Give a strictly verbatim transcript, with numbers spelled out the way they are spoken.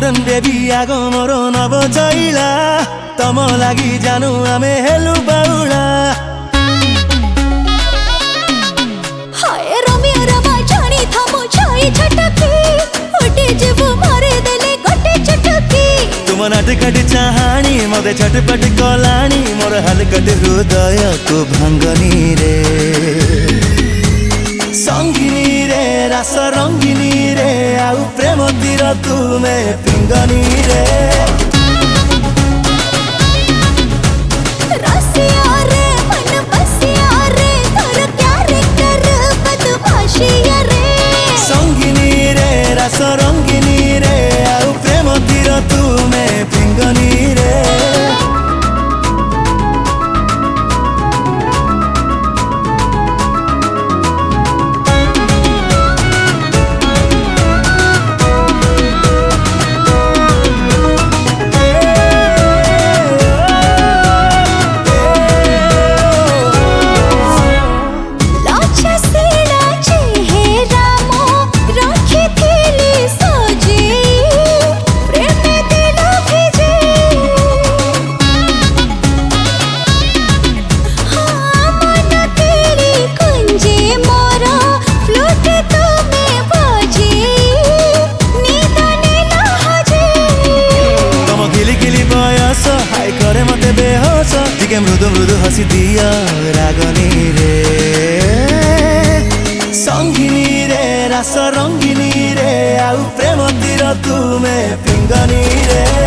Golden baby आगो मोरो नव चैला तम लागि जानु आमे हेलु बाउला हाय रमिया रमा जानी थमो छाई छटकी उठे जीवु मारे देले गोटे चटकी तुम नाटकट चाहानी मते छटपट कलानी मोर हलकट हृदय को भांगनी रे संगिनी रे रस रंगिनी रे आउ प्रेम तीर तुमे पिंगनी रे रसिया रे मन बसिया रे तोर कैरेक्टर बदमाशिया रे संगिनी रे रस रंगिनी रे आउ प्रेम तीर तुमे पिंगनी रे टिके मृदु मृदु हसी दिया रागनी रे संगिनी रे रस रंगिनी रे आउ प्रेम तीर तुमे पिंगनी रे।